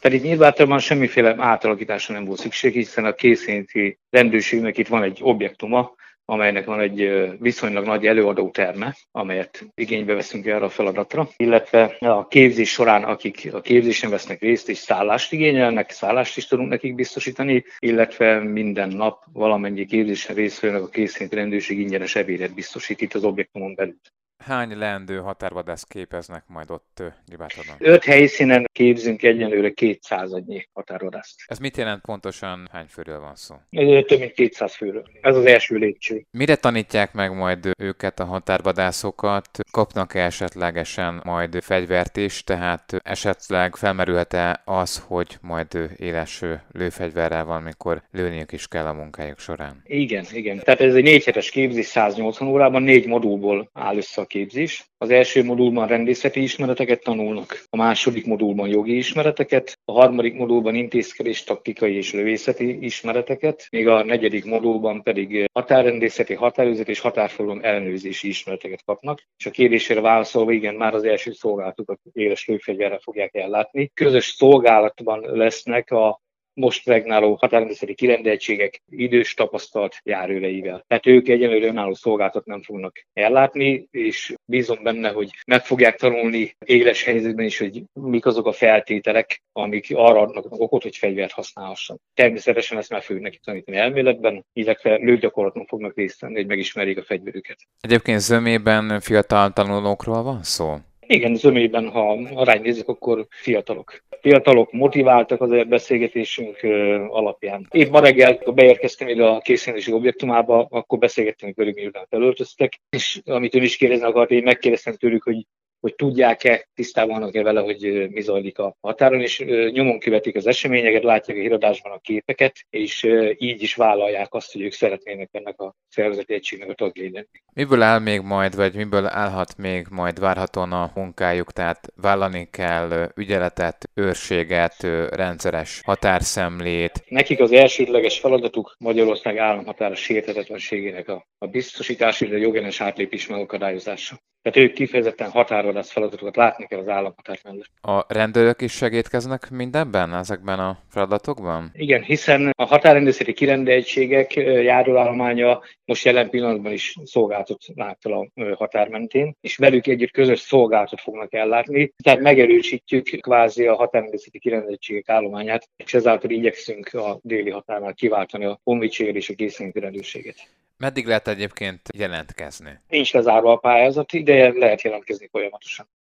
Pedig Nyírbátorban semmiféle átalakításra nem volt szükség, hiszen a készényi rendőrségnek itt van egy objektuma, amelynek van egy viszonylag nagy előadóterme, amelyet igénybe veszünk erre a feladatra, illetve a képzés során, akik a képzésen vesznek részt és szállást igényelnek, szállást is tudunk nekik biztosítani, illetve minden nap valamennyi képzésen résztvevőnek a készényi rendőrség ingyenes ebédet biztosít itt az objektumon belül. Hány leendő határvadászt képeznek majd ott Nyírbátorban? 5 helyszínen képzünk egyenlőre 200-nyi határvadászt. Ez mit jelent pontosan, hány főről van szó? Több mint 200 főről. Ez az első lépcső. Mire tanítják meg majd őket a határvadászokat? Kapnak-e esetlegesen majd fegyvert is, tehát esetleg felmerülhet-e az, hogy majd éles lőfegyverrel van, mikor lőniük is kell a munkájuk során? Igen. Tehát ez egy 4 hetes képzés 180 órában, 4 modulból áll össze a képzés. Az első modulban rendészeti ismereteket tanulnak, a második modulban jogi ismereteket, a harmadik modulban intézkedés, taktikai és lövészeti ismereteket, még a negyedik modulban pedig határrendészeti, határőrzeti és határforgalom ellenőrzési ismereteket kapnak. És a kérdésére válaszolva, igen, már az első szolgálatukat éles lőfegyverrel fogják ellátni. Közös szolgálatban lesznek a most regnáló határrendészeti kirendeltségek idős tapasztalt járőreivel. Tehát ők egyenlőre önálló szolgálatot nem fognak ellátni, és bízom benne, hogy meg fogják tanulni éles helyzetben is, hogy mik azok a feltételek, amik arra adnak okot, hogy fegyvert használhassanak. Természetesen ezt meg fogjuk neki tanítani elméletben, illetve lőgyakorlaton fognak részt venni, hogy megismerjék a fegyverüket. Egyébként zömében fiatal tanulókról van szó? Igen, zömében, ha arány nézzük, akkor fiatalok. Fiatalok motiváltak az beszélgetésünk alapján. Épp ma reggel, ha beérkeztem ide a készítési objektumába, akkor beszélgettünk velük, miután felöltöztek, és amit ön is kérdezni akart, én megkérdeztem tőlük, hogy tudják-e, tisztában vannak-e vele, hogy mi zajlik a határon, és nyomon követik az eseményeket, látják a híradásban a képeket, és így is vállalják azt, hogy ők szeretnének ennek a szervezeti egységnek a tagjai lenni. Miből áll még majd, vagy miből állhat még majd várhatóan a munkájuk, tehát vállalni kell ügyeletet, őrséget, rendszeres határszemlét? Nekik az elsődleges feladatuk Magyarország államhatára sérthetetlenségének a biztosítása, illetve a jogellenes átlépés megakadályozása. Tehát ők kifejezetten határvadász feladatokat látni kell az államhatár mellett. A rendőrök is segítkeznek mindenben, ezekben a feladatokban? Igen, hiszen a határrendészeti kirendeltségek járóállománya most jelen pillanatban is szolgáltat láttal a határ mentén, és velük együtt közös szolgálatot fognak ellátni. Tehát megerősítjük kvázi a határrendészeti kirendeltségek állományát, és ezáltal igyekszünk a déli határnál kiváltani a honvédséget és a készényi rendőrséget. Meddig lehet egyébként jelentkezni? Nincs lezárva a pályázat, de lehet jelentkezni folyamatosan.